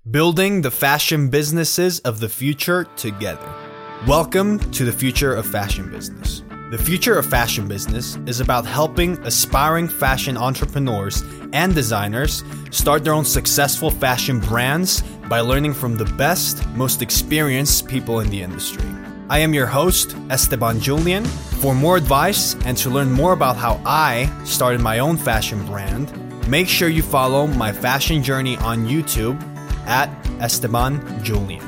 Building the fashion businesses of the future together. Welcome to the Future of Fashion Business. The Future of Fashion Business is about helping aspiring fashion entrepreneurs and designers start their own successful fashion brands by learning from the best, most experienced people in the industry. I am your host, Esteban Julian. For more advice and to learn more about how I started my own fashion brand, make sure you follow my fashion journey on YouTube at Esteban Julian.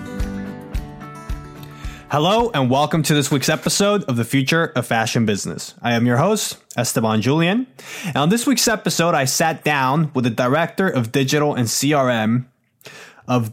Hello and welcome to this week's episode of the Future of Fashion Business. I am your host, Esteban Julian. And on this week's episode, I sat down with the Director of Digital and CRM of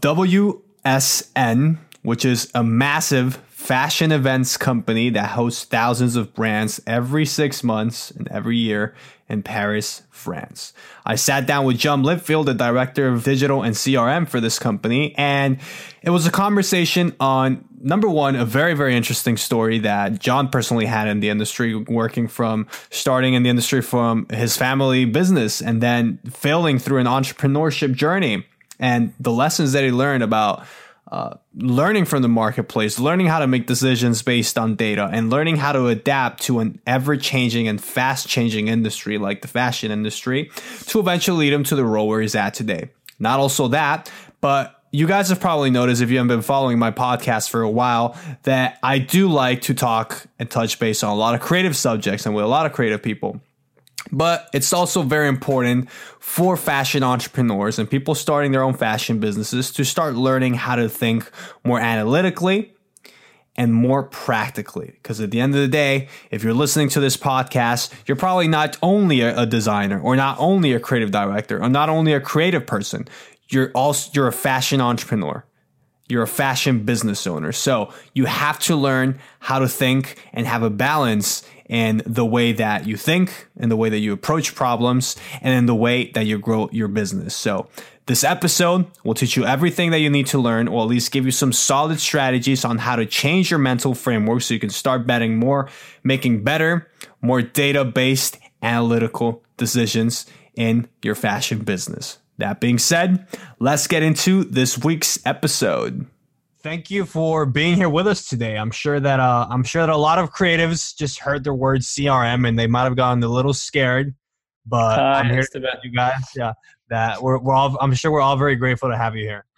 WSN, which is a massive fashion events company that hosts thousands of brands every 6 months and every year in Paris, France. I sat down with John Litfield, the Director of Digital and CRM for this company, and it was a conversation on, number one, a very, very interesting story that John personally had in the industry, starting in the industry from his family business and then failing through an entrepreneurship journey, and the lessons that he learned about learning from the marketplace, learning how to make decisions based on data, and learning how to adapt to an ever-changing and fast-changing industry like the fashion industry to eventually lead him to the role where he's at today. Not also that, but you guys have probably noticed, if you haven't been following my podcast for a while, that I do like to talk and touch base on a lot of creative subjects and with a lot of creative people. But it's also very important for fashion entrepreneurs and people starting their own fashion businesses to start learning how to think more analytically and more practically. Because at the end of the day, if you're listening to this podcast, you're probably not only a designer or not only a creative director or not only a creative person. You're a fashion entrepreneur. You're a fashion business owner. So you have to learn how to think and have a balance in the way that you think, in the way that you approach problems, and in the way that you grow your business. So this episode will teach you everything that you need to learn, or at least give you some solid strategies on how to change your mental framework so you can start making better, more data-based analytical decisions in your fashion business. That being said, let's get into this week's episode. Thank you for being here with us today. I'm sure that a lot of creatives just heard the word CRM and they might have gotten a little scared. But I'm here to tell you guys, that I'm sure we're all very grateful to have you here.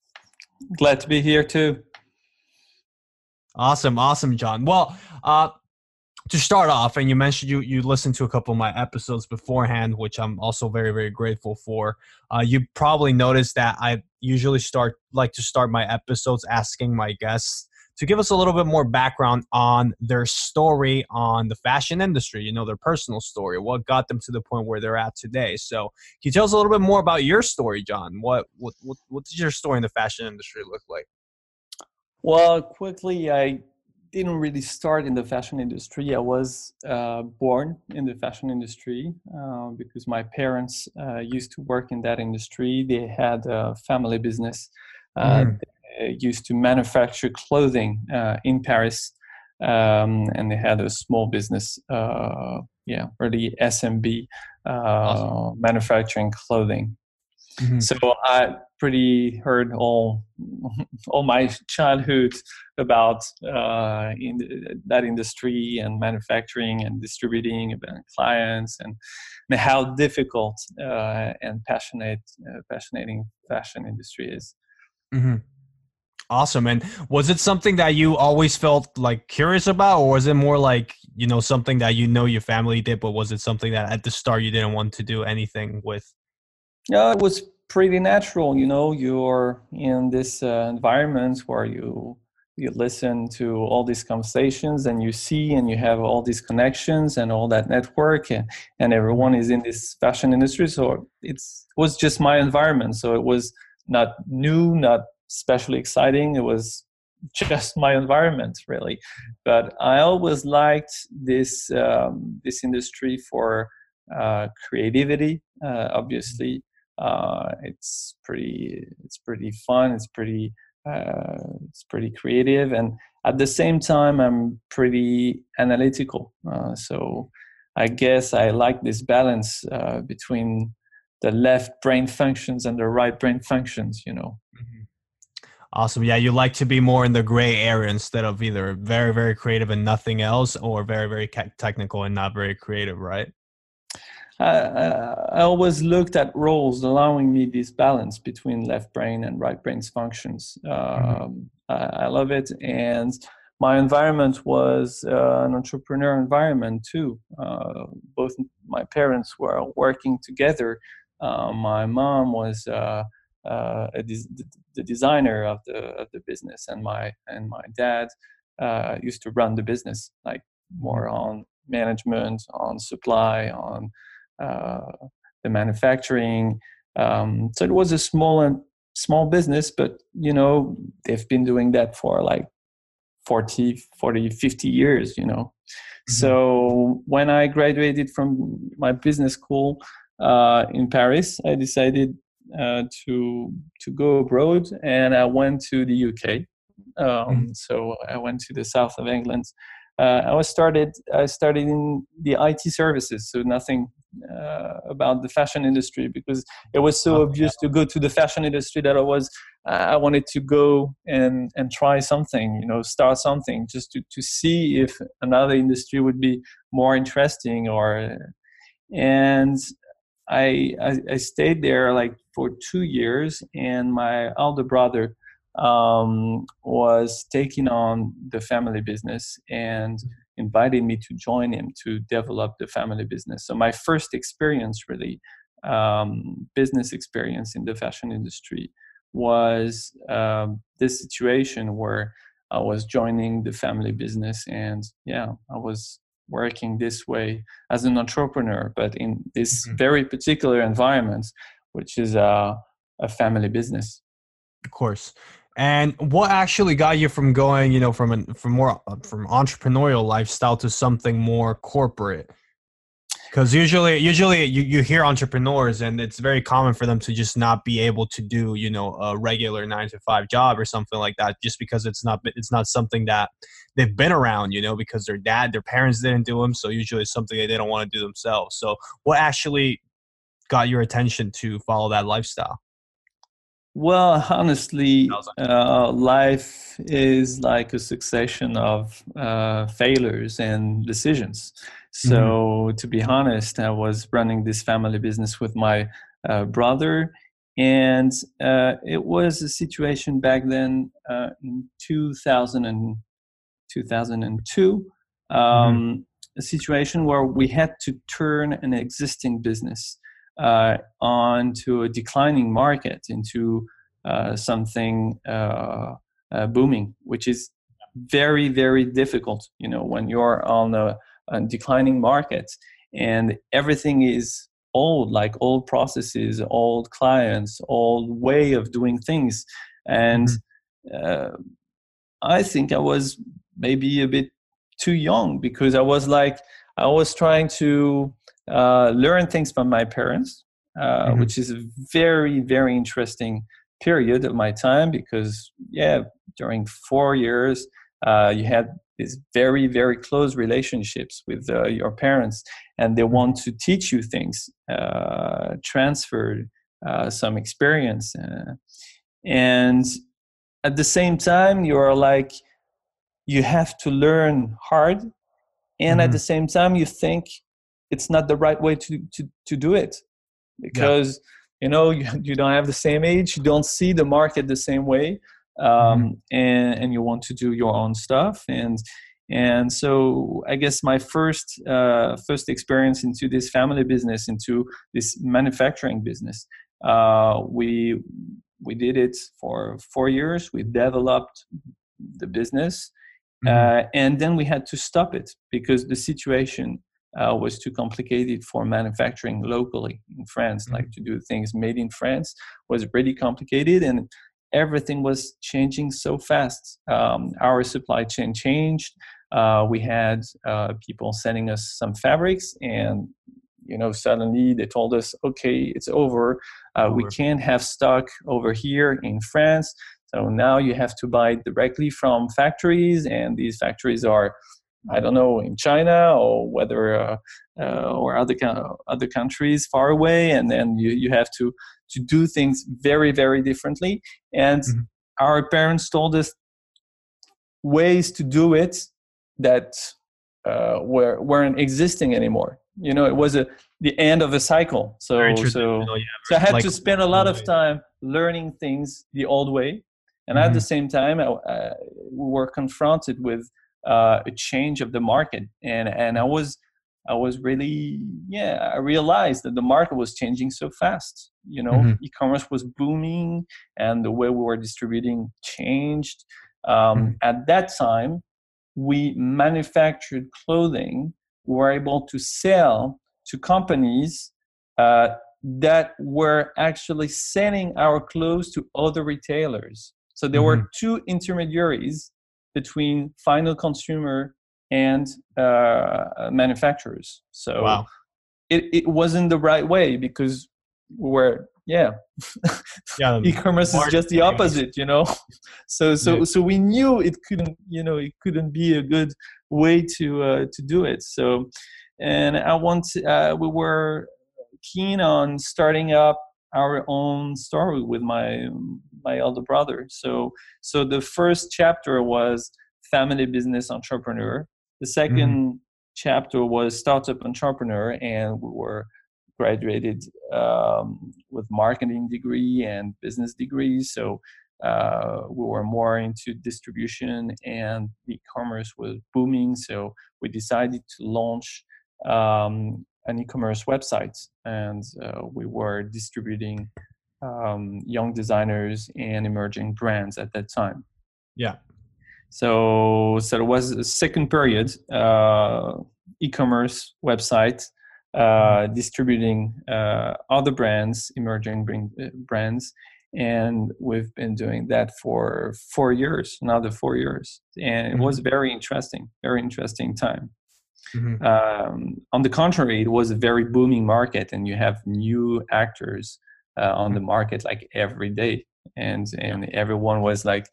Glad to be here too. Awesome, John. Well, to start off, and you mentioned you listened to a couple of my episodes beforehand, which I'm also very, very grateful for. You probably noticed that I usually like to start my episodes asking my guests to give us a little bit more background on their story on the fashion industry, their personal story, what got them to the point where they're at today. So can you tell us a little bit more about your story, John? What does your story in the fashion industry look like? Well, quickly, I didn't really start in the fashion industry. I was born in the fashion industry because my parents used to work in that industry. They had a family business. They used to manufacture clothing in Paris, and they had a small business, really SMB, awesome. Manufacturing clothing. Mm-hmm. So I pretty heard all my childhood about in that industry and manufacturing and distributing about clients and how difficult and fascinating fashion industry is. Mm-hmm. Awesome. And was it something that you always felt like curious about, or was it more like, something that your family did, but was it something that at the start you didn't want to do anything with? Yeah, it was pretty natural. You're in this environment where you listen to all these conversations and you see and you have all these connections and all that network and everyone is in this fashion industry. So it was just my environment. So it was not new, not especially exciting. It was just my environment, really. But I always liked this industry for creativity. Obviously, it's pretty fun. It's pretty creative, and at the same time, I'm pretty analytical. So I guess I like this balance between the left brain functions and the right brain functions. Awesome. Yeah, you like to be more in the gray area instead of either very, very creative and nothing else, or very, very technical and not very creative, right? I always looked at roles allowing me this balance between left brain and right brain's functions. Hmm. I love it, and my environment was an entrepreneur environment too. Both my parents were working together. My mom was the designer of the business, and my dad used to run the business, like more on management, on supply, on uh, the manufacturing. So it was a small business, but they've been doing that for like 40, 50 years. Hmm. So when I graduated from my business school in Paris, I decided to go abroad, and I went to the UK. So I went to the south of England. I started in the IT services, so nothing about the fashion industry, because it was so Yeah. obvious to go to the fashion industry that I wanted to go and try something, start something, just to see if another industry would be more interesting. And I stayed there like for 2 years, and my elder brother was taking on the family business and invited me to join him to develop the family business. So my first experience, really, business experience in the fashion industry, was this situation where I was joining the family business, and yeah, I was working this way as an entrepreneur, but in this Mhm. very particular environment, which is a family business. Of course. And what actually got you from going, from entrepreneurial lifestyle to something more corporate? Because usually you hear entrepreneurs and it's very common for them to just not be able to do, a regular 9 to 5 job or something like that, just because it's not something that they've been around, because their parents didn't do them. So usually it's something that they don't want to do themselves. So what actually got your attention to follow that lifestyle? Well, honestly, life is like a succession of failures and decisions. Mm-hmm. So, to be honest, I was running this family business with my brother, and it was a situation back then in 2002, Mm-hmm. a situation where we had to turn an existing business onto a declining market into something booming, which is very, very difficult, when you're on a declining market and everything is old, like old processes, old clients, old way of doing things. And Mm-hmm. uh, I think I was maybe a bit too young, because I was trying to learn things from my parents, Mm-hmm. which is a very, very interesting period of my time, because, yeah, during 4 years, you had these very, very close relationships with your parents, and they want to teach you things, transfer some experience. And at the same time, you are like, you have to learn hard, and at Mm-hmm. the same time you think it's not the right way to do it, Yeah. because you don't have the same age, you don't see the market the same way, Mm-hmm. and you want to do your own stuff. And so I guess my first experience into this family business, into this manufacturing business, we did it for 4 years. We developed the business, Mm-hmm. and then we had to stop it because the situation was too complicated for manufacturing locally in France. Mm-hmm. Like, to do things made in France was really complicated, and everything was changing so fast. Our supply chain changed. We had people sending us some fabrics, and suddenly they told us, okay, it's over. We Over. can't have stock over here in France. So now you have to buy directly from factories, and these factories are, I don't know, in China, or whether or other countries far away, and then you have to do things very, very differently. And Mm-hmm. our parents told us ways to do it that weren't existing anymore. It was the end of a cycle. Very So traditional, yeah. I had Like to spend a lot of time learning things the old way, and at the same time, we were confronted with a change of the market, and I was really, I realized that the market was changing so fast. E-commerce was booming, and the way we were distributing changed. At that time, we manufactured clothing. We were able to sell to companies that were actually selling our clothes to other retailers. So there were two intermediaries between final consumer and manufacturers. So wow. it wasn't the right way, because we were e-commerce is just the opposite. So we knew it couldn't be a good way to do it. So, and we were keen on starting up our own story with my elder brother. So the first chapter was family business entrepreneur. The second chapter was startup entrepreneur, and we were graduated with marketing degree and business degrees. So we were more into distribution, and e-commerce was booming. So we decided to launch an e-commerce website, and we were distributing young designers and emerging brands at that time. Yeah. So there was a second period, e-commerce website, distributing other brands, emerging brands, and we've been doing that for 4 years, another 4 years, and it was very interesting time. On the contrary, it was a very booming market, and you have new actors on the market like every day, and everyone was like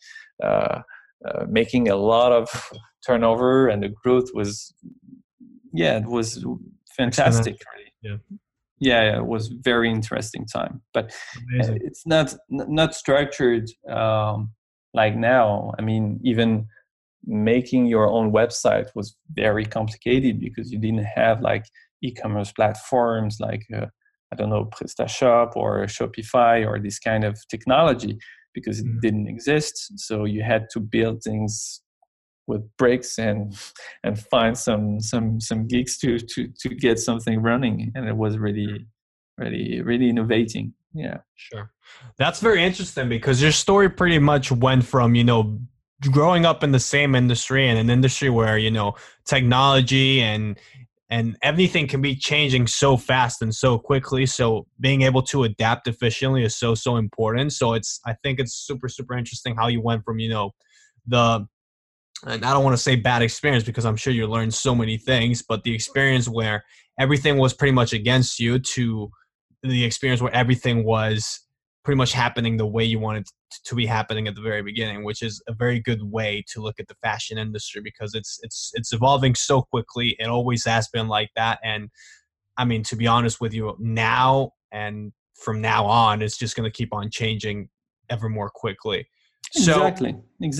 making a lot of turnover, and the growth was it was fantastic. Yeah, it was very interesting time, but amazing. It's not structured like now. I mean, even making your own website was very complicated, because you didn't have like e-commerce platforms like I don't know, PrestaShop or Shopify or this kind of technology, because it didn't exist. So you had to build things with bricks and find some gigs to get something running, and it was really innovating. Yeah, sure. That's very interesting, because your story pretty much went from growing up in the same industry, and an industry where technology and everything can be changing so fast and so quickly. So being able to adapt efficiently is so important. So I think it's super interesting how you went from and I don't want to say bad experience, because I'm sure you learned so many things, but the experience where everything was pretty much against you, to the experience where everything was pretty much happening the way you wanted to be happening at the very beginning, which is a very good way to look at the fashion industry, because it's evolving so quickly. It always has been like that. And I mean, to be honest with you, now and from now on, it's just going to keep on changing ever more quickly. Exactly.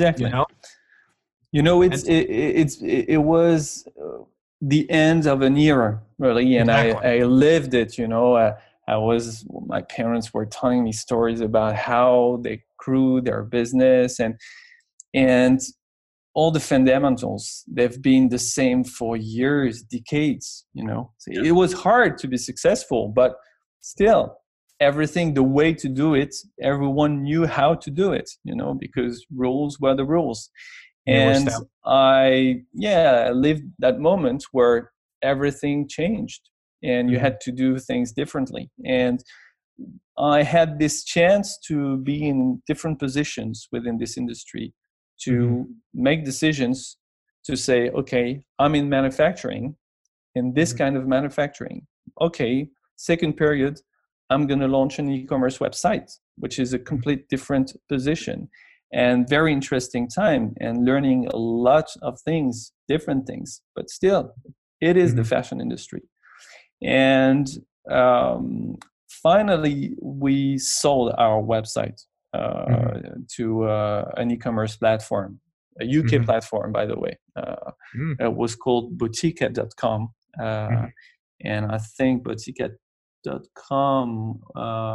It was the end of an era, really, and I lived it. My parents were telling me stories about how they grew their business, and all the fundamentals, they've been the same for years, decades. It was hard to be successful, but still, everything, the way to do it, everyone knew how to do it, because rules were the rules. And I lived that moment where everything changed, and you had to do things differently. And I had this chance to be in different positions within this industry, to make decisions, to say, okay, I'm in manufacturing, in this kind of manufacturing. Okay, second period, I'm going to launch an e-commerce website, which is a complete different position. And very interesting time, and learning a lot of things, different things, but still, it is the fashion industry. And finally, we sold our website. to an e-commerce platform, a UK platform, by the way. It was called Botica.com. And I think Botica.com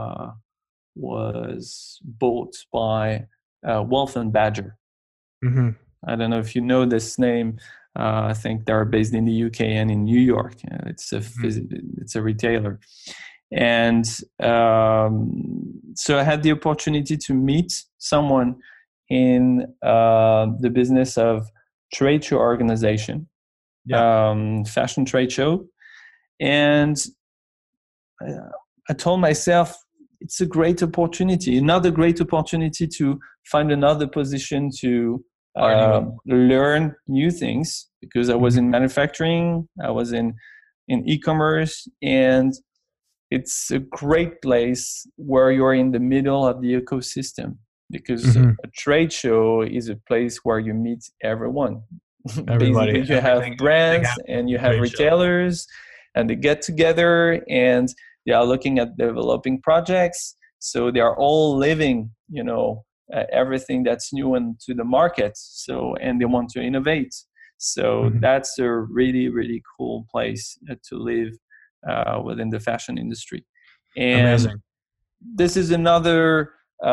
was bought by Wolf and Badger. I don't know if you know this name. I think they're based in the UK and in New York. It's a retailer. And so I had the opportunity to meet someone in the business of trade show organization, fashion trade show. And I told myself, it's a great opportunity, another great opportunity to find another position to learn new things, because I was in manufacturing, I was in e-commerce, and it's a great place where you're in the middle of the ecosystem, because a trade show is a place where you meet everyone. Basically, you have brands and you have retailers, and they get together and they are looking at developing projects. So they are all living, everything that's new into the market. So, and they want to innovate. So that's a really, really cool place to live within the fashion industry. And amazing. This is another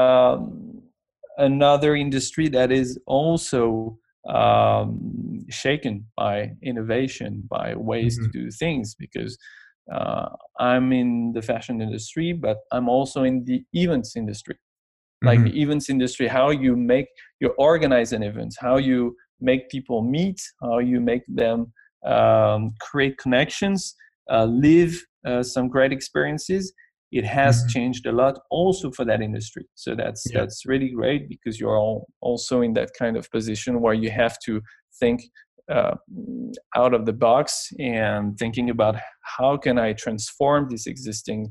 industry that is also shaken by innovation, by ways to do things, because I'm in the fashion industry, but I'm also in the events industry. Like the events industry, how you organize an event, how you make people meet, how you make them create connections, live some great experiences. It has changed a lot also for that industry. So that's really great, because you're also in that kind of position where you have to think out of the box and thinking about how can I transform this existing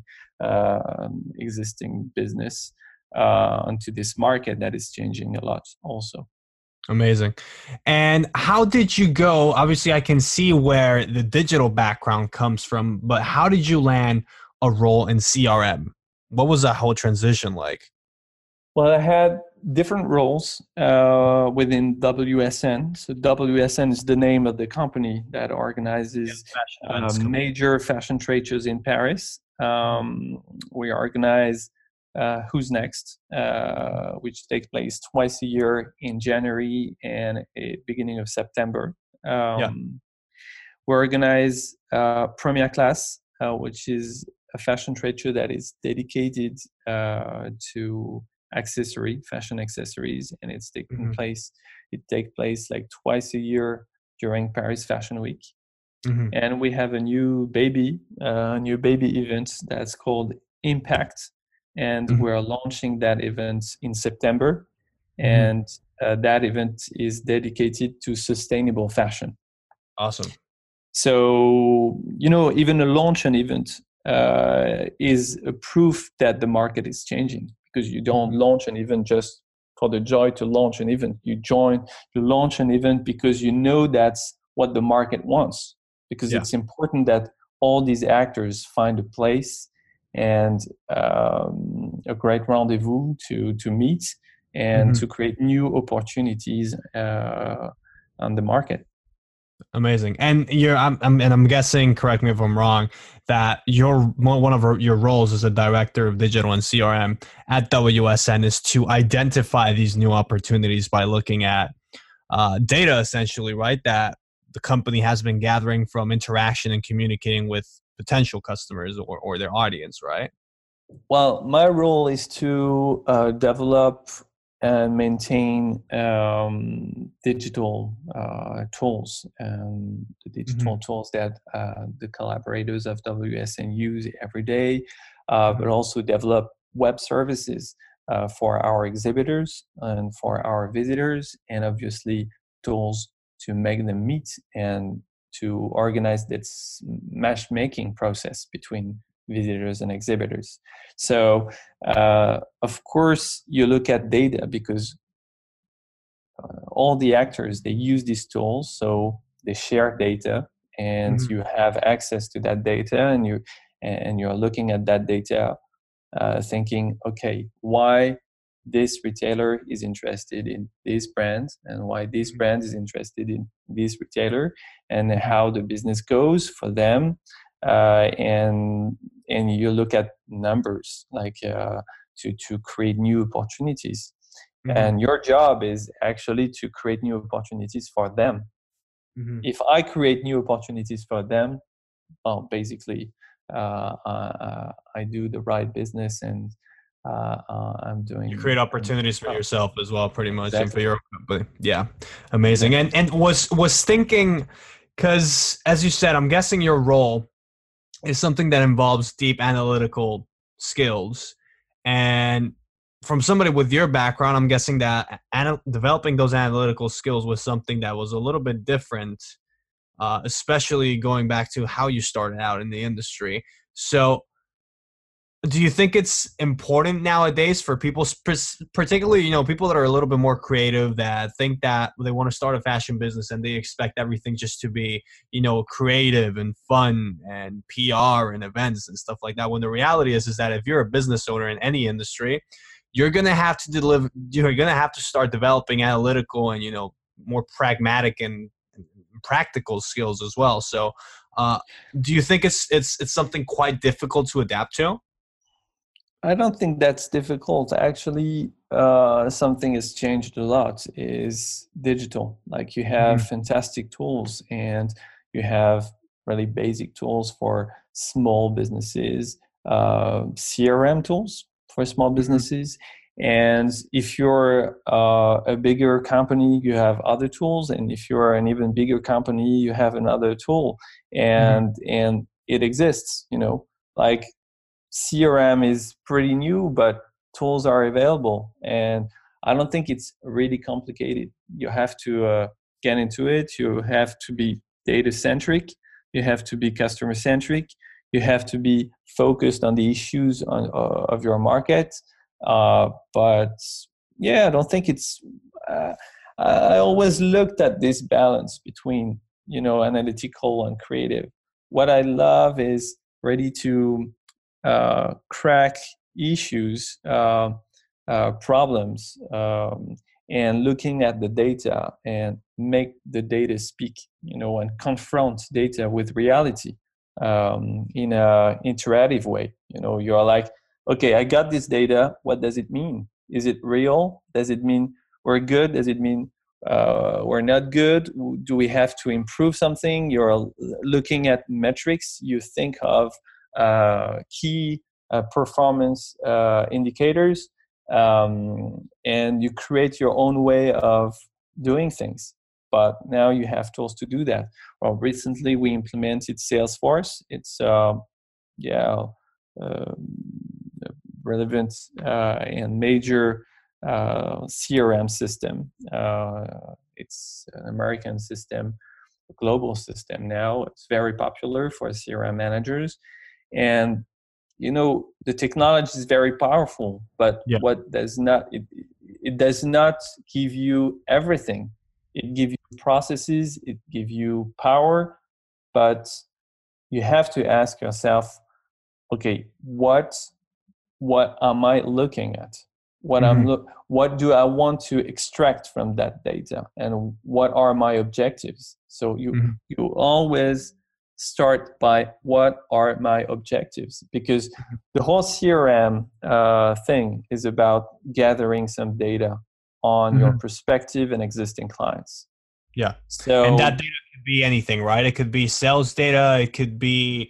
business onto this market that is changing a lot also. Amazing. And how did you go? Obviously, I can see where the digital background comes from, but how did you land a role in CRM? What was that whole transition like? Well, I had different roles within WSN. So WSN is the name of the company that organizes major fashion trade shows in Paris. We organize Who's Next, which takes place twice a year in January and beginning of September. We organize Premier Class, which is a fashion trade show that is dedicated to fashion accessories, and it's taking place. It takes place like twice a year during Paris Fashion Week. And we have a new baby event that's called Impact, and we're launching that event in September. And that event is dedicated to sustainable fashion. Awesome. So, even an event is a proof that the market is changing, because you don't launch an event just for the joy to launch an event. You launch an event because you know that's what the market wants, because it's important that all these actors find a place and a great rendezvous to meet and to create new opportunities on the market. Amazing. And I'm guessing, correct me if I'm wrong, that one of your roles as a director of digital and CRM at WSN is to identify these new opportunities by looking at data, essentially, right? That the company has been gathering from interaction and communicating with potential customers or their audience, right? Well, my role is to develop and maintain digital tools, the digital tools that the collaborators of WSN use every day, but also develop web services for our exhibitors and for our visitors, and obviously tools to make them meet and to organize this matchmaking process between visitors and exhibitors. So, of course, you look at data, because all the actors, they use these tools, so they share data, and you have access to that data, and you're looking at that data, thinking, okay, why this retailer is interested in this brand and why this brand is interested in this retailer and how the business goes for them. And you look at numbers like to create new opportunities. And your job is actually to create new opportunities for them. If I create new opportunities for them, well, basically I do the right business, and I'm doing. You create opportunities for yourself as well, pretty much, exactly. and for your company. Yeah, amazing. Exactly. And was thinking, because as you said, I'm guessing your role is something that involves deep analytical skills, and from somebody with your background, I'm guessing that developing those analytical skills was something that was a little bit different, especially going back to how you started out in the industry. So do you think it's important nowadays for people, particularly, people that are a little bit more creative, that think that they want to start a fashion business and they expect everything just to be, creative and fun and PR and events and stuff like that, when the reality is that if you're a business owner in any industry, you're going to have to deliver, you're going to have to start developing analytical and, more pragmatic and practical skills as well. So do you think it's something quite difficult to adapt to? I don't think that's difficult. Actually, something has changed a lot is digital. Like you have fantastic tools, and you have really basic tools for small businesses, CRM tools for small businesses. And if you're a bigger company, you have other tools. And if you're an even bigger company, you have another tool. And it exists, like CRM is pretty new, but tools are available. And I don't think it's really complicated. You have to get into it. You have to be data centric. You have to be customer centric. You have to be focused on the issues of your market. But yeah, I don't think it's. I always looked at this balance between analytical and creative. What I love is ready to crack issues, problems, and looking at the data and make the data speak, and confront data with reality in a iterative way. You're like, okay, I got this data. What does it mean? Is it real? Does it mean we're good? Does it mean we're not good? Do we have to improve something? You're looking at metrics. You think of key performance indicators, and you create your own way of doing things. But now you have tools to do that. Well, recently we implemented Salesforce. It's relevant and major CRM system. It's an American system, a global system now. It's very popular for CRM managers. And the technology is very powerful, but what does not it does not give you everything. It gives you processes, it gives you power, but you have to ask yourself, okay, what am I looking at? What do I want to extract from that data, and what are my objectives? So you always start by what are my objectives, because the whole CRM thing is about gathering some data on your prospective and existing clients. Yeah. So, and that data could be anything, right? It could be sales data. It could be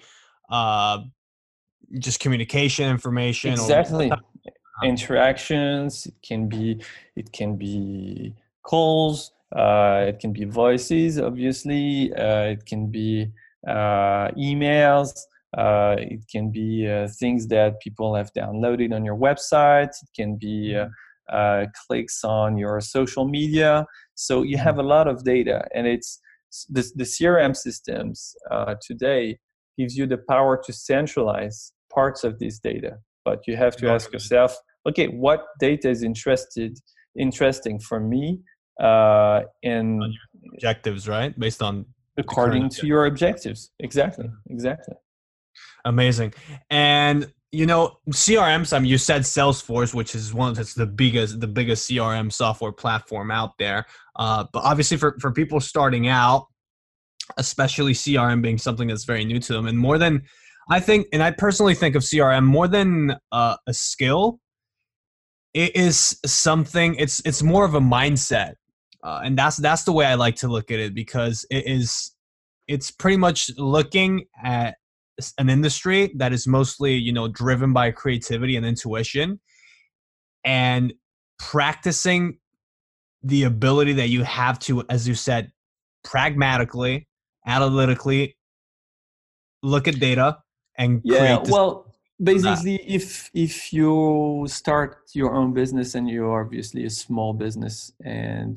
just communication information. Exactly. Interactions. It can be calls. It can be voices, obviously. It can be emails. It can be things that people have downloaded on your website. It can be clicks on your social media. So you have a lot of data, and it's the CRM systems today gives you the power to centralize parts of this data. But you have to ask yourself, okay, what data is interesting for me, and objectives, right? Based on according to your objectives. Exactly. Amazing. And CRMs. I mean, you said Salesforce, which is that's the biggest CRM software platform out there. But obviously, for people starting out, especially CRM being something that's very new to them, and more than I think, and I personally think of CRM more than a skill, it is something. It's more of a mindset, and that's the way I like to look at it, because it's pretty much looking at an industry that is mostly driven by creativity and intuition, and practicing the ability that you have to, as you said, pragmatically, analytically look at data and Yeah, create this well, from that. basically, if you start your own business and you're obviously a small business and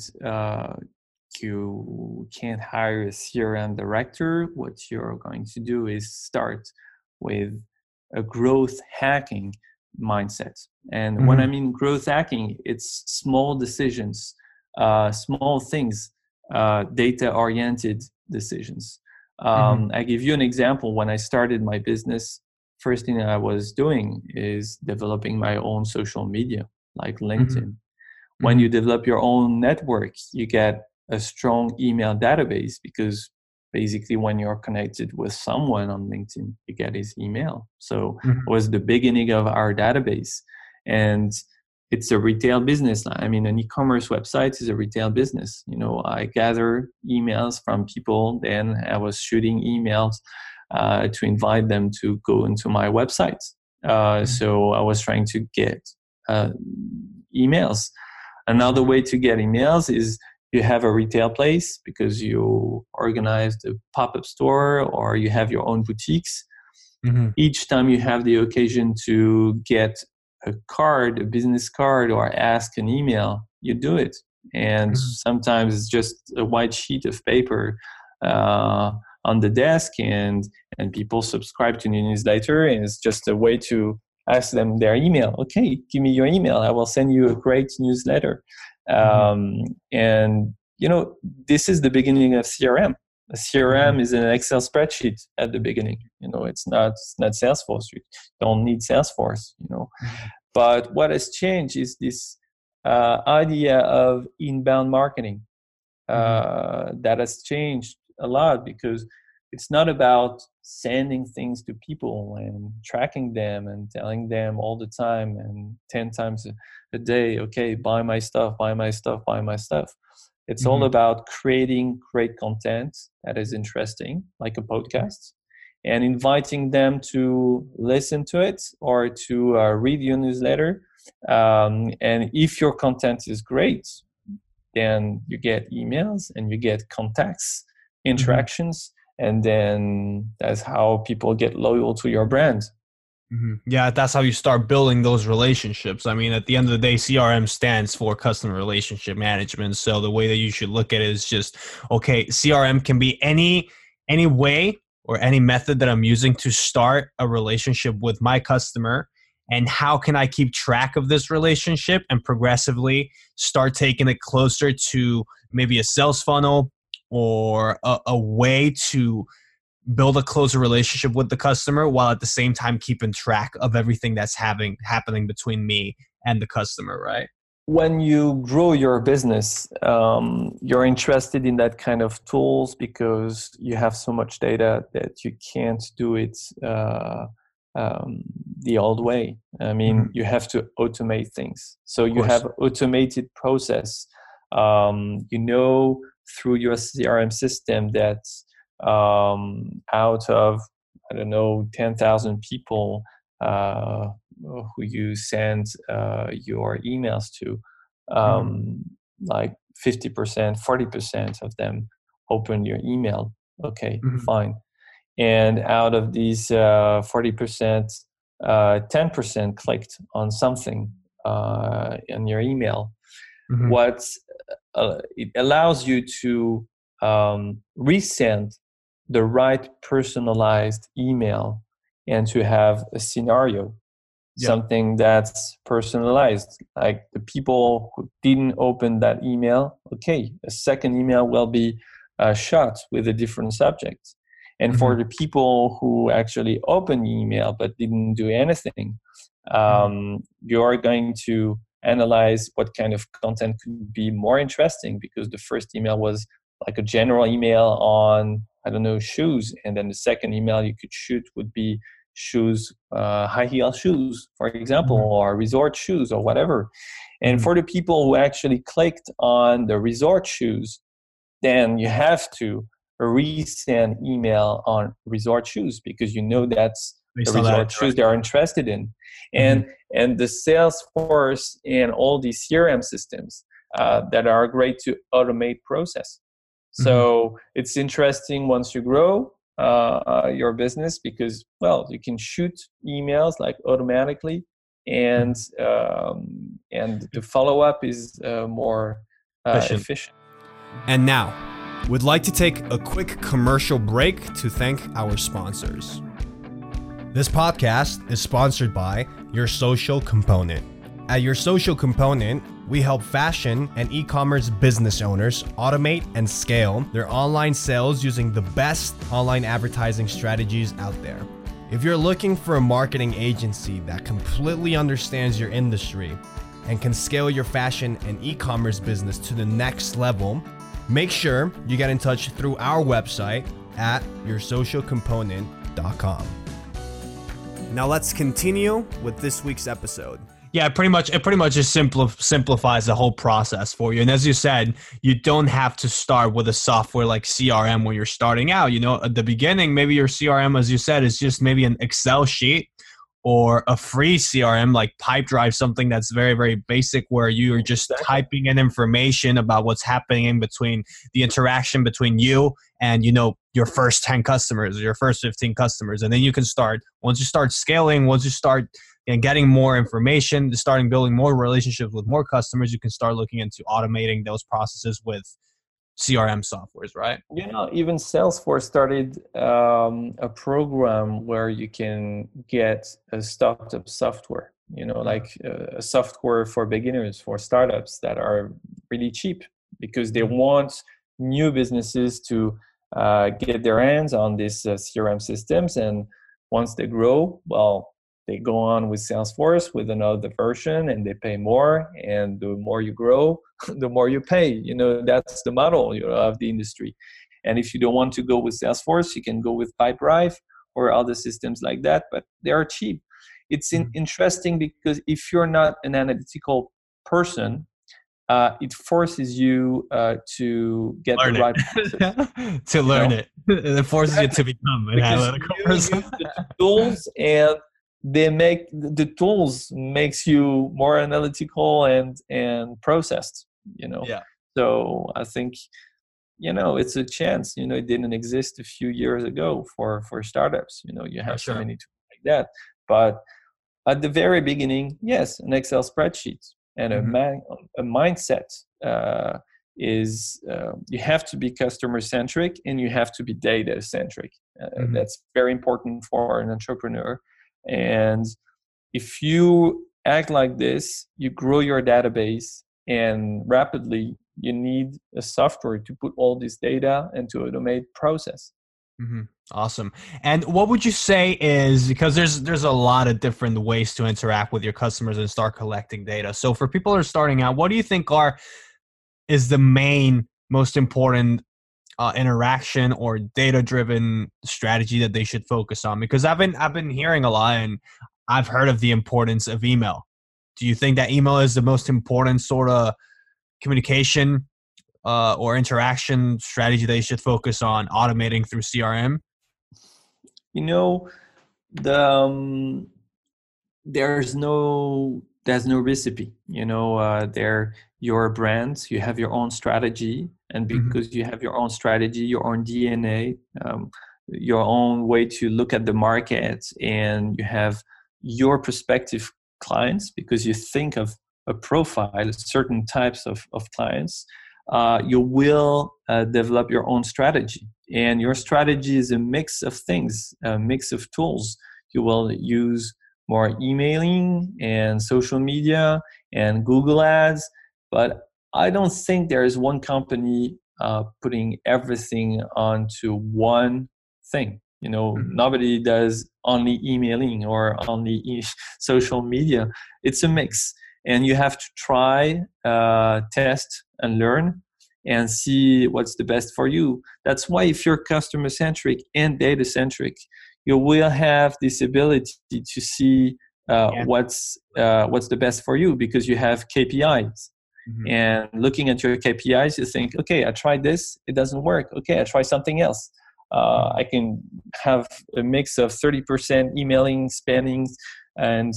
you can't hire a CRM director, what you're going to do is start with a growth hacking mindset. And when I Mm-hmm. mean growth hacking, it's small decisions, small things, data oriented decisions. Mm-hmm. I give you an example. When I started my business, first thing I was doing is developing my own social media, like Mm-hmm. LinkedIn. When Mm-hmm. you develop your own network, you get a strong email database, because basically when you're connected with someone on LinkedIn, you get his email. So it was the beginning of our database. And it's a retail business. I mean, an e-commerce website is a retail business. I gather emails from people, then I was shooting emails to invite them to go into my website. So I was trying to get uh, emails. Another way to get emails is you have a retail place because you organized a pop-up store or you have your own boutiques. Mm-hmm. Each time you have the occasion to get a card, a business card, or ask an email, you do it. And Mm-hmm. sometimes it's just a white sheet of paper uh, on the desk, and people subscribe to the newsletter, and it's just a way to ask them their email. Okay, give me your email. I will send you a great newsletter. Mm-hmm. And this is the beginning of CRM. A Mm-hmm. CRM is an Excel spreadsheet at the beginning. It's not Salesforce. You don't need Salesforce. But what has changed is this idea of inbound marketing Mm-hmm. that has changed a lot, because it's not about sending things to people and tracking them and telling them all the time and 10 times a day, okay, buy my stuff, buy my stuff, buy my stuff. It's all Mm-hmm. about creating great content that is interesting, like a podcast, and inviting them to listen to it or to read your newsletter. And if your content is great, then you get emails and you get contacts, Mm-hmm. interactions, and then that's how people get loyal to your brand. Yeah, that's how you start building those relationships. I mean, at the end of the day, CRM stands for customer relationship management. So the way that you should look at it is just, okay, CRM can be any way or any method that I'm using to start a relationship with my customer. And how can I keep track of this relationship and progressively start taking it closer to maybe a sales funnel or a way to build a closer relationship with the customer while at the same time keeping track of everything that's happening between me and the customer, right? When you grow your business, you're interested in that kind of tools because you have so much data that you can't do it um, the old way. I mean, Mm-hmm. you have to automate things. So Of you course. have automated process. Through your CRM system that out of, I don't know, 10,000 people uh, who you send your emails to, Mm-hmm. um, like 50%, 40% of them open your email. Okay, Mm-hmm. fine. And out of these 40%, 10% clicked on something in your email. Mm-hmm. What it allows you to resend the right personalized email and to have a scenario, Yep. something that's personalized. Like the people who didn't open that email, okay, a second email will be shot with a different subject. And for the people who actually opened the email but didn't do anything, you're going to analyze what kind of content could be more interesting, because the first email was like a general email on, I don't know, shoes. And then the second email you could shoot would be shoes, high heel shoes, for example, or resort shoes or whatever. And for the people who actually clicked on the resort shoes, then you have to resend email on resort shoes, because you know that's the resort shoes they are interested in. And the Salesforce and all these CRM systems that are great to automate process. So it's interesting once you grow your business, because, well, you can shoot emails like automatically, and the follow-up is more efficient. And now, we'd like to take a quick commercial break to thank our sponsors. This podcast is sponsored by Your Social Component. At Your Social Component, we help fashion and e-commerce business owners automate and scale their online sales using the best online advertising strategies out there. If you're looking for a marketing agency that completely understands your industry and can scale your fashion and e-commerce business to the next level, make sure you get in touch through our website at yoursocialcomponent.com. Now let's continue with this week's episode. Yeah, it pretty much just simplifies the whole process for you. And as you said, you don't have to start with a software like CRM when you're starting out. You know, at the beginning, maybe your CRM, as you said, is just maybe an Excel sheet or a free CRM like Pipedrive, something that's very, very basic, where you are just typing in information about what's happening in between the interaction between you and, you know, your first 10 customers or your first 15 customers. And then you can start, once you start scaling, once you start and getting more information, starting building more relationships with more customers, you can start looking into automating those processes with CRM softwares, right? You know, even Salesforce started a program where you can get a startup software, you know, like a software for beginners, for startups that are really cheap, because they want new businesses to get their hands on these CRM systems. And once they grow, well, they go on with Salesforce with another version, and they pay more. And the more you grow, the more you pay. You know, that's the model, you know, of the industry. And if you don't want to go with Salesforce, you can go with Pipedrive or other systems like that, but they are cheap. It's interesting because if you're not an analytical person, it forces you to get the right process. To learn it. It forces you to become an analytical person. Use the tools, and they make the tools makes you more analytical and processed, you know. So I think, you know, it's a chance. You know, it didn't exist a few years ago for startups. You know, you have so many tools like that. But at the very beginning, yes, an Excel spreadsheet and a mindset is you have to be customer centric, and you have to be data centric. That's very important for an entrepreneur. And if you act like this, you grow your database, and rapidly you need a software to put all this data and to automate process. Awesome. And what would you say is, because there's a lot of different ways to interact with your customers and start collecting data. So for people who are starting out, what do you think is the main, most important interaction or data-driven strategy that they should focus on? Because I've been hearing a lot, and I've heard of the importance of email. Do you think that email is the most important sort of communication or interaction strategy they should focus on automating through CRM? You know, there's no recipe. You know, your brand, you have your own strategy, and because you have your own strategy, your own DNA, your own way to look at the market, and you have your prospective clients, because you think of a profile, certain types of clients, you will develop your own strategy. And your strategy is a mix of things, a mix of tools. You will use more emailing and social media and Google Ads, but I don't think there is one company putting everything onto one thing. Nobody does only emailing or only social media. It's a mix, and you have to try, test, and learn, and see what's the best for you. That's why if you're customer centric and data centric, you will have this ability to see what's the best for you, because you have KPIs. Mm-hmm. And looking at your KPIs, you think, okay, I tried this, it doesn't work. Okay, I try something else. I can have a mix of 30% emailing, spamming, and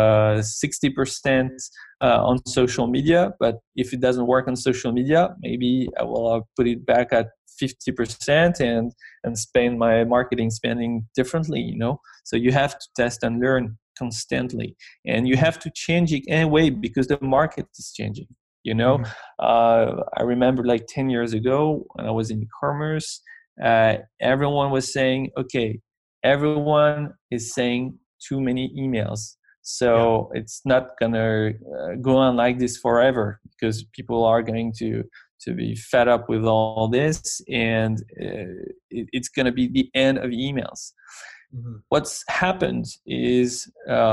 60% on social media. But if it doesn't work on social media, maybe I will put it back at 50% and spend my marketing spending differently. So you have to test and learn constantly, and you have to change it anyway because the market is changing. Mm-hmm. I remember like 10 years ago when I was in e-commerce, everyone was saying, okay, everyone is saying too many emails. So it's not going to go on like this forever, because people are going to be fed up with all this, and it's going to be the end of emails. Mm-hmm. What's happened is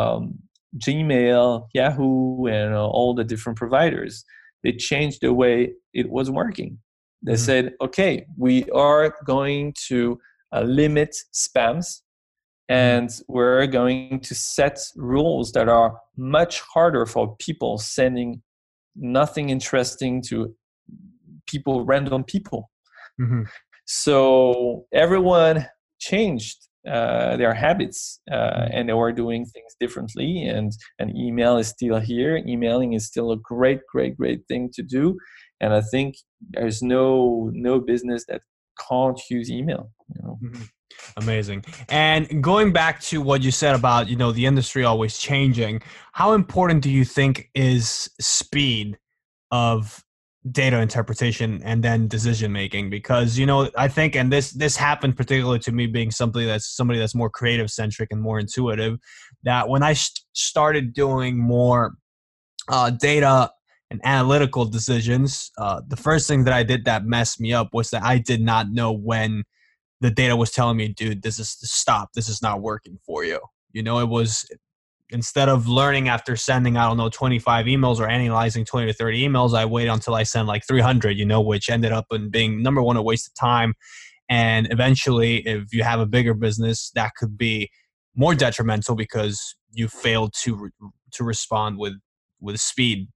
Gmail, Yahoo, and all the different providers, they changed the way it was working. They mm-hmm. said, okay, we are going to limit spams, and we're going to set rules that are much harder for people sending nothing interesting to random people. Mm-hmm. So everyone changed their habits, and they were doing things differently, and email is still here. Emailing is still a great thing to do, and I think there's no business that can't use email. Mm-hmm. Amazing. And going back to what you said about the industry always changing, how important do you think is speed of data interpretation and then decision making? Because I think, and this happened particularly to me being somebody that's more creative centric and more intuitive, that when I started doing more data and analytical decisions, the first thing that I did that messed me up was that I did not know when the data was telling me, dude, this is not working for you. It was, instead of learning after sending, 25 emails or analyzing 20 to 30 emails, I waited until I sent like 300, which ended up in being, number one, a waste of time. And eventually, if you have a bigger business, that could be more detrimental because you failed to respond with speed.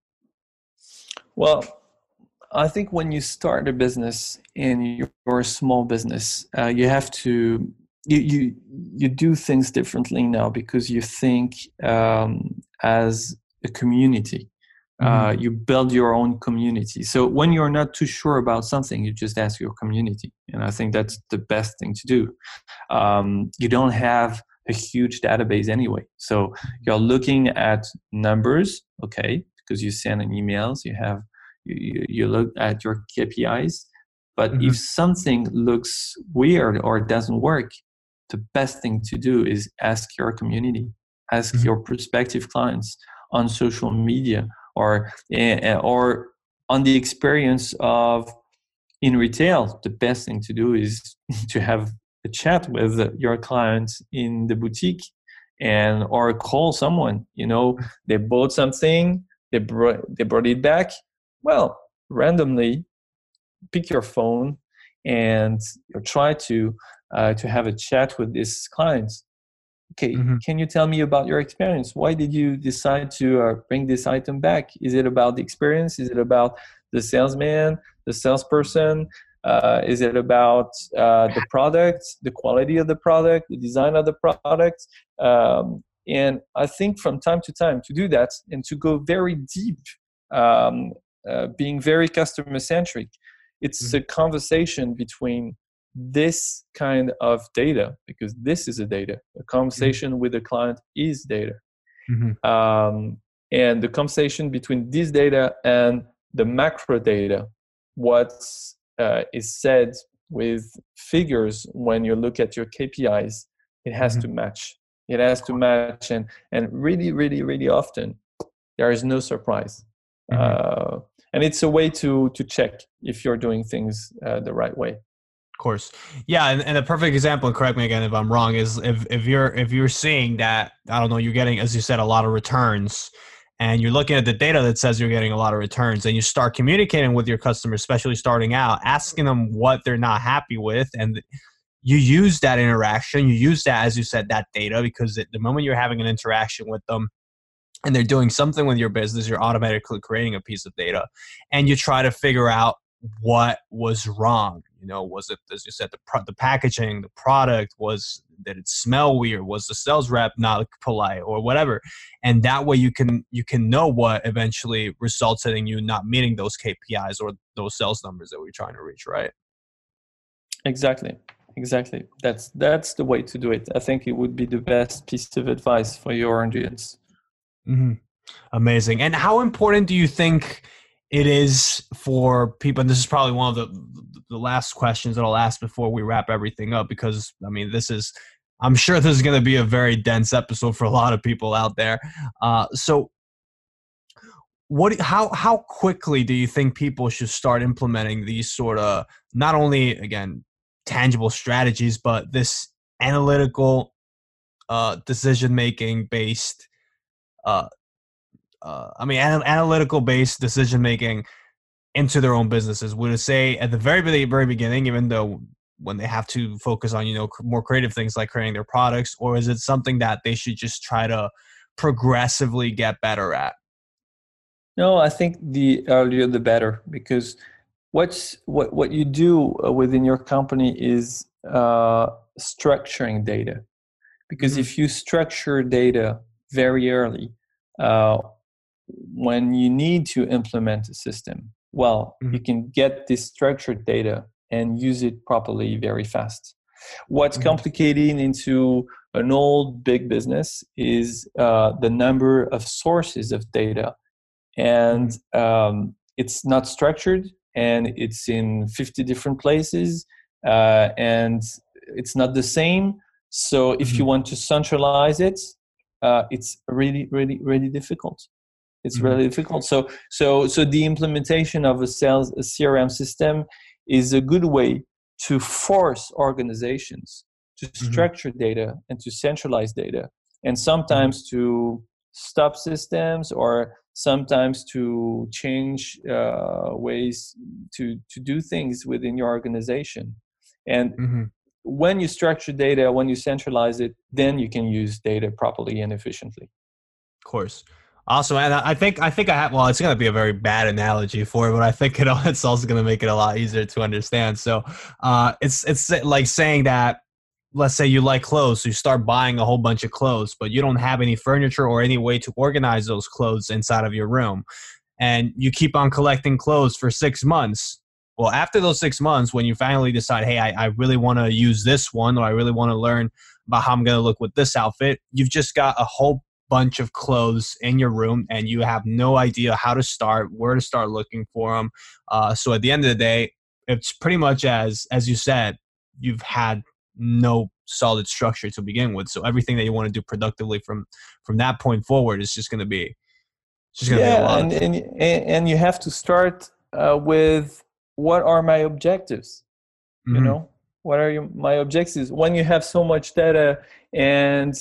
Well, I think when you start a business and you're a small business, you have to you do things differently now because you think as a community. Mm-hmm. You build your own community. So when you're not too sure about something, you just ask your community, and I think that's the best thing to do. You don't have a huge database anyway, so you're looking at numbers, okay, because you send an emails, you look at your KPIs, but mm-hmm. if something looks weird or doesn't work, the best thing to do is ask your community, ask mm-hmm. your prospective clients on social media or on the experience of in retail. The best thing to do is to have a chat with your clients in the boutique or call someone. They bought something, they brought it back. Well, randomly pick your phone and try to have a chat with these clients. Okay, mm-hmm. Can you tell me about your experience? Why did you decide to bring this item back? Is it about the experience? Is it about the salesman, the salesperson? Is it about the product, the quality of the product, the design of the product? And I think from time to time to do that and to go very deep, being very customer centric, it's mm-hmm. a conversation between this kind of data, because this is a data. A conversation mm-hmm. with the client is data. Mm-hmm. And the conversation between this data and the macro data, what is said with figures when you look at your KPIs, it has mm-hmm. to match. It has to match, and really, really, really often there is no surprise. Mm-hmm. And it's a way to check if you're doing things the right way. course. Yeah, and a perfect example, and correct me again if I'm wrong, is if you're seeing that, I don't know, you're getting, as you said, a lot of returns, and you're looking at the data that says you're getting a lot of returns, and you start communicating with your customers, especially starting out, asking them what they're not happy with, and you use that interaction, you use that, as you said, that data, because the moment you're having an interaction with them and they're doing something with your business, you're automatically creating a piece of data, and you try to figure out what was wrong. You know, was it, as you said, the packaging, the product, did it smell weird? Was the sales rep not polite or whatever? And that way you can know what eventually resulted in you not meeting those KPIs or those sales numbers that we're trying to reach, right? Exactly. That's the way to do it. I think it would be the best piece of advice for your audience. Mm-hmm. Amazing. And how important do you think it is for people, and this is probably one of the last questions that I'll ask before we wrap everything up, because I mean, I'm sure this is going to be a very dense episode for a lot of people out there. So how quickly do you think people should start implementing these sort of, not only, again, tangible strategies, but this analytical, decision-making based, analytical based decision making into their own businesses? Would it say at the very beginning, even though when they have to focus on, more creative things like creating their products, or is it something that they should just try to progressively get better at? No, I think the earlier the better, because what you do within your company is structuring data. Because if you structure data very early, when you need to implement a system, you can get this structured data and use it properly very fast. What's complicating into an old big business is the number of sources of data, and it's not structured, and it's in 50 different places, and it's not the same. So if you want to centralize it, it's really, really, really difficult. It's really difficult. So the implementation of a CRM system is a good way to force organizations to structure data and to centralize data, and sometimes to stop systems, or sometimes to change ways to do things within your organization. And when you structure data, when you centralize it, then you can use data properly and efficiently. Of course. Awesome. And I think I have, well, it's going to be a very bad analogy for it, but I think it's also going to make it a lot easier to understand. So it's like saying that, let's say you like clothes, so you start buying a whole bunch of clothes, but you don't have any furniture or any way to organize those clothes inside of your room. And you keep on collecting clothes for 6 months. Well, after those 6 months, when you finally decide, hey, I really want to use this one, or I really want to learn about how I'm going to look with this outfit, you've just got a whole bunch of clothes in your room, and you have no idea how to start, where to start looking for them. So at the end of the day, it's pretty much as you said, you've had no solid structure to begin with. So everything that you want to do productively from that point forward is just going to be be a lot. And you have to start with, what are my objectives? You know, what are my objectives? When you have so much data and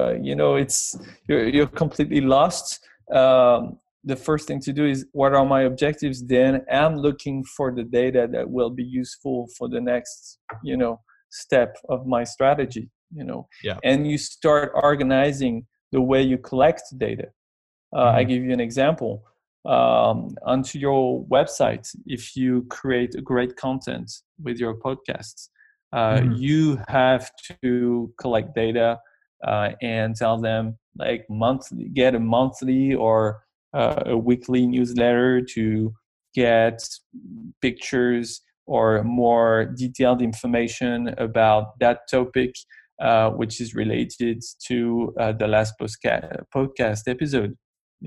you're completely lost, the first thing to do is, what are my objectives? Then I'm looking for the data that will be useful for the next step of my strategy. And you start organizing the way you collect data. I give you an example. Onto your website, if you create a great content with your podcasts, you have to collect data and tell them, like, get a monthly or a weekly newsletter to get pictures or more detailed information about that topic, which is related to the last podcast episode.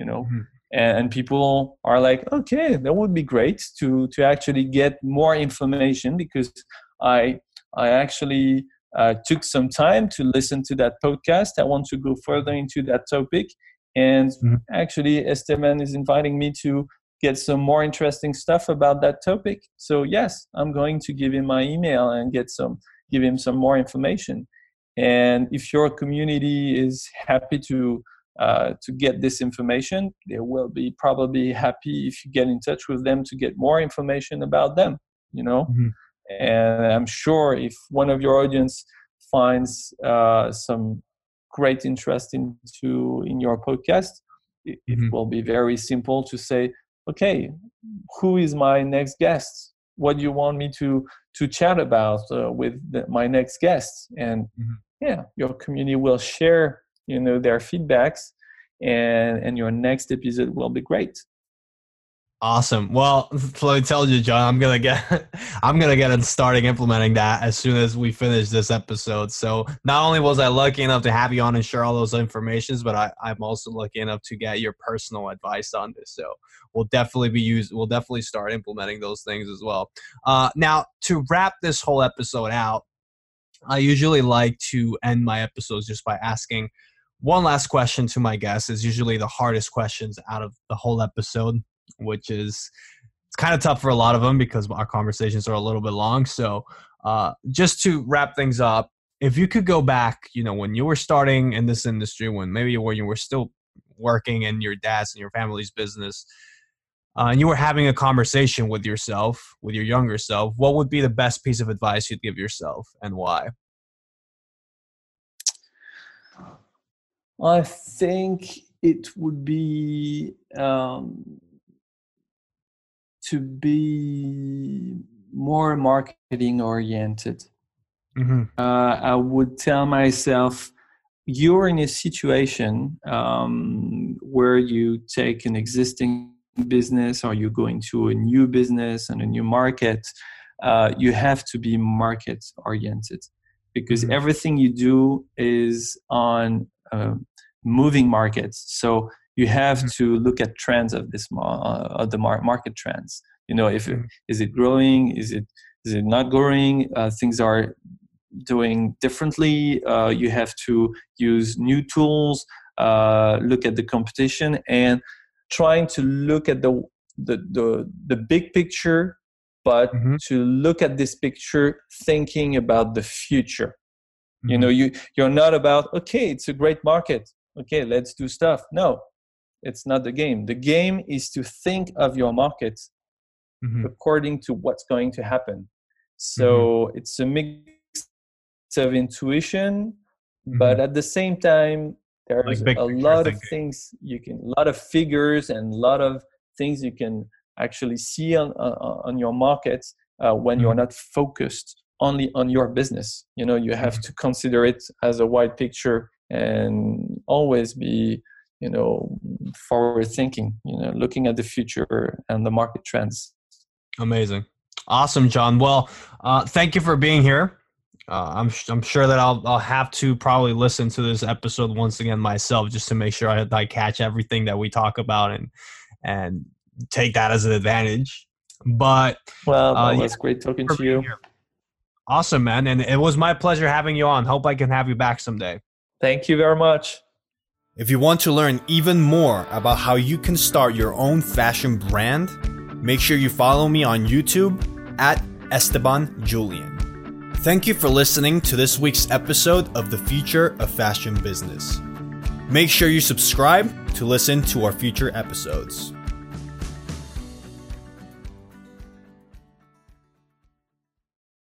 And people are like, okay, that would be great to actually get more information, because I actually took some time to listen to that podcast. I want to go further into that topic. And actually, Esteban is inviting me to get some more interesting stuff about that topic. So yes, I'm going to give him my email and give him some more information. And if your community is happy to get this information, they will be probably happy if you get in touch with them to get more information about them, you know. Mm-hmm. And I'm sure if one of your audience finds some great interest in your podcast, it will be very simple to say, okay, who is my next guest? What do you want me to chat about with my next guest? And yeah, your community will share, you know, their feedbacks, and your next episode will be great. Awesome. Well, let me tell you, John, I'm gonna get and starting implementing that as soon as we finish this episode. So not only was I lucky enough to have you on and share all those informations, but I'm also lucky enough to get your personal advice on this. So we'll definitely start implementing those things as well. Now, to wrap this whole episode out, I usually like to end my episodes just by asking one last question to my guests. Is usually the hardest questions out of the whole episode, which is, it's kind of tough for a lot of them because our conversations are a little bit long. So just to wrap things up, if you could go back, you know, when you were starting in this industry, when you were still working in your dad's and your family's business, and you were having a conversation with yourself, with your younger self, what would be the best piece of advice you'd give yourself and why? I think it would be to be more marketing oriented. Mm-hmm. I would tell myself, you're in a situation where you take an existing business or you go into a new business and a new market. You have to be market oriented, because everything you do is on moving markets. So you have to look at trends of this the market trends. You know, is it growing? Is it not growing? Things are doing differently. You have to use new tools. Look at the competition and trying to look at the big picture, but to look at this picture thinking about the future. You know, you're not about, okay, it's a great market, okay, let's do stuff. No, it's not the game. The game is to think of your market according to what's going to happen. So it's a mix of intuition, but at the same time, there's a lot of things a lot of figures and a lot of things you can actually see on your markets when you're not focused only on your business. You know, you have to consider it as a wide picture and always be, you know, forward thinking, you know, looking at the future and the market trends. Amazing. Awesome, John. Well, thank you for being here. I'm sure that I'll have to probably listen to this episode once again myself just to make sure I catch everything that we talk about and take that as an advantage. But well, it was great talking to you. Here. Awesome, man. And it was my pleasure having you on. Hope I can have you back someday. Thank you very much. If you want to learn even more about how you can start your own fashion brand, make sure you follow me on YouTube at Esteban Julian. Thank you for listening to this week's episode of The Future of Fashion Business. Make sure you subscribe to listen to our future episodes.